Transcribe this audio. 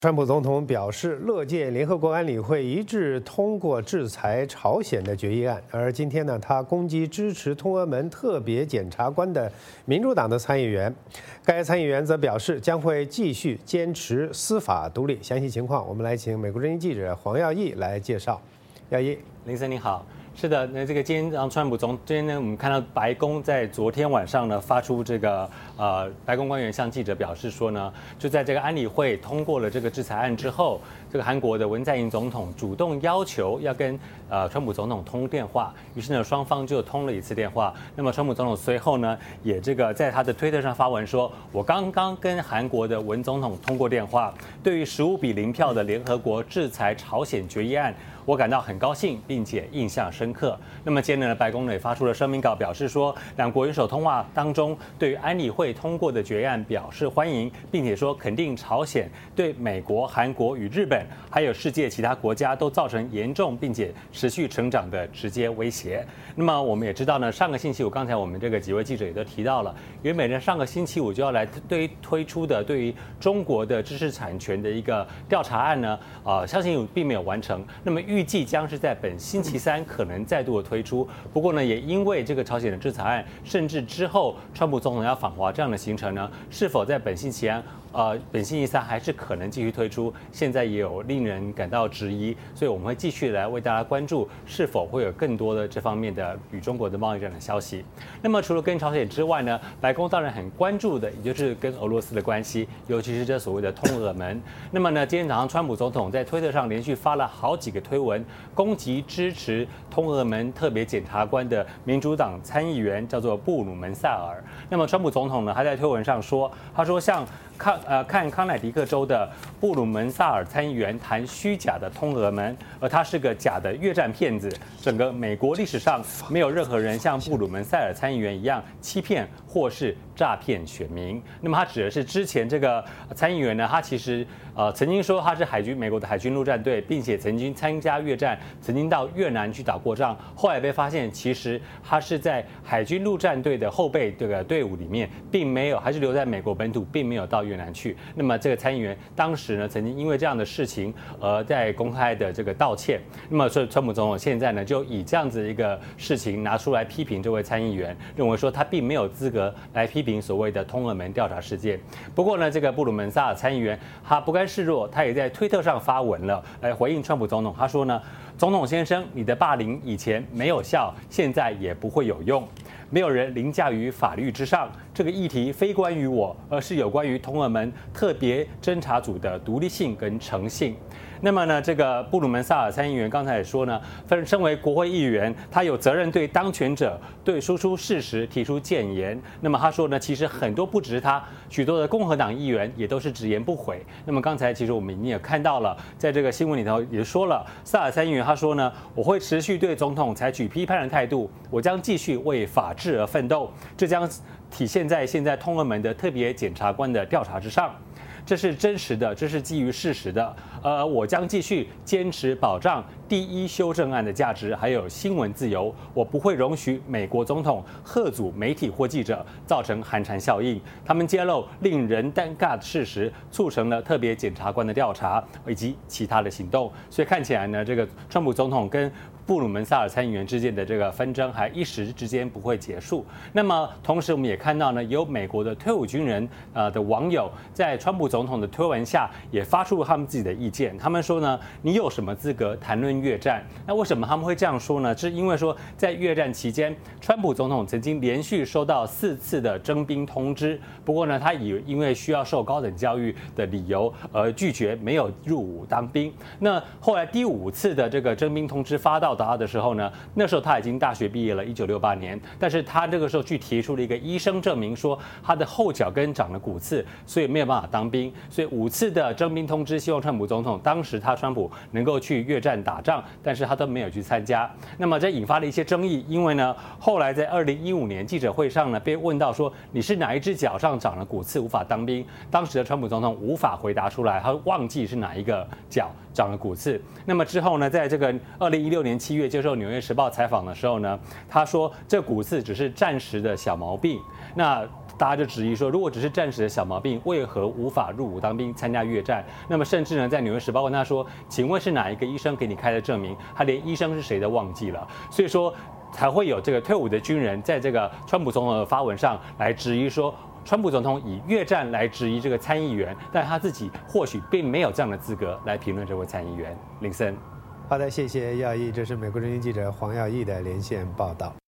川普总统表示，乐见联合国安理会一致通过制裁朝鲜的决议案。而今天呢，他攻击支持通俄门特别检察官的民主党的参议员。该参议员则表示，将会继续坚持司法独立。详细情况，我们来请美国之音记者黄耀义来介绍。耀义， 林森你好。是的，那这个今天川普今天呢，我们看到白宫在昨天晚上呢发出这个白宫官员向记者表示说呢，就在这个安理会通过了这个制裁案之后，这个韩国的文在寅总统主动要求要跟川普总统通电话，于是呢双方就通了一次电话。那么川普总统随后呢也这个在他的推特上发文说，我刚刚跟韩国的文总统通过电话，对于15-0票的联合国制裁朝鲜决议案，我感到很高兴，并且印象深刻。那么今天呢，白宫呢也发出了声明稿，表示说，两国元首通话当中，对于安理会通过的决议案表示欢迎，并且说肯定朝鲜对美国、韩国与日本，还有世界其他国家都造成严重并且持续成长的直接威胁。那么我们也知道呢，上个星期五，刚才我们这个几位记者也都提到了，原本呢上个星期五就要来推出的对于中国的知识产权的一个调查案呢，上星期五并没有完成。那么预计将是在本星期三可能再度的推出，不过呢，也因为这个朝鲜的制裁案，甚至之后川普总统要访华这样的行程呢，是否在本星期三还是可能继续推出，现在也有令人感到质疑，所以我们会继续来为大家关注是否会有更多的这方面的与中国的贸易战的消息。那么除了跟朝鲜之外呢，白宫当然很关注的，也就是跟俄罗斯的关系，尤其是这所谓的通俄门。那么呢，今天早上川普总统在推特上连续发了好几个推文，攻击支持通俄门特别检察官的民主党参议员，叫做布鲁门塞尔。那么川普总统呢，他在推文上说，他说像看康乃狄克州的布鲁门萨尔参议员谈虚假的通俄门，而他是个假的越战骗子。整个美国历史上没有任何人像布鲁门塞尔参议员一样欺骗或是诈骗选民。那么他指的是之前这个参议员呢，他其实曾经说他是美国的海军陆战队，并且曾经参加越战，曾经到越南去打过仗。后来被发现，其实他是在海军陆战队的后备这个队伍里面，并没有，还是留在美国本土，并没有到越南去。那么这个参议员当时呢，曾经因为这样的事情在公开的这个道歉。那么所以川普总统现在呢，就以这样子一个事情拿出来批评这位参议员，认为说他并没有资格来批评所谓的通俄门调查事件。不过呢，这个布鲁门萨尔参议员他不甘示弱，他也在推特上发文了，来回应川普总统。他说呢，总统先生，你的霸凌以前没有效，现在也不会有用。没有人凌驾于法律之上，这个议题非关于我，而是有关于通俄门特别侦查组的独立性跟诚信。那么呢，这个布鲁门萨尔参议员刚才也说呢，身为国会议员，他有责任对当权者对输出事实提出谏言。那么他说呢，其实很多不只是他，许多的共和党议员也都是直言不讳。那么刚才其实我们已经也看到了，在这个新闻里头也说了，萨尔参议员他说呢，我会持续对总统采取批判的态度，我将继续为法治而奋斗，这将体现在现在通俄门的特别检察官的调查之上。这是真实的，这是基于事实的。我将继续坚持保障第一修正案的价值，还有新闻自由。我不会容许美国总统嚇阻媒体或记者，造成寒蝉效应。他们揭露令人尴尬的事实，促成了特别检察官的调查以及其他的行动。所以看起来呢，这个川普总统跟布鲁门萨尔参议员之间的这个纷争还一时之间不会结束。那么同时我们也看到呢，有美国的退伍军人的网友在川普总统的推文下也发出了他们自己的意见。他们说呢，你有什么资格谈论越战？那为什么他们会这样说呢？是因为说在越战期间，川普总统曾经连续收到4次的征兵通知，不过呢，他因为需要受高等教育的理由而拒绝没有入伍当兵。那后来第5次的这个征兵通知发到他的时候呢，那时候他已经大学毕业了，1968年，但是他这个时候去提出了一个医生证明，说他的后脚跟长了骨刺，所以没有办法当兵。所以5次的征兵通知，希望川普总统当时川普能够去越战打仗，但是他都没有去参加。那么这引发了一些争议，因为呢，后来在2015年记者会上呢，被问到说你是哪一只脚上长了骨刺无法当兵，当时的川普总统无法回答出来，他忘记是哪一个脚长了骨刺。那么之后呢，在这个2016年7月接受《纽约时报》采访的时候呢，他说这骨刺只是暂时的小毛病。那大家就质疑说，如果只是暂时的小毛病，为何无法入伍当兵参加越战。那么甚至呢，在《纽约时报》问他说：“请问是哪一个医生给你开的证明？”他连医生是谁都忘记了。所以说才会有这个退伍的军人在这个川普总统的发文上来质疑说，川普总统以越战来质疑这个参议员，但他自己或许并没有这样的资格来评论这位参议员。林森， 好的，谢谢耀义，这是美国之音记者黄耀义的连线报道。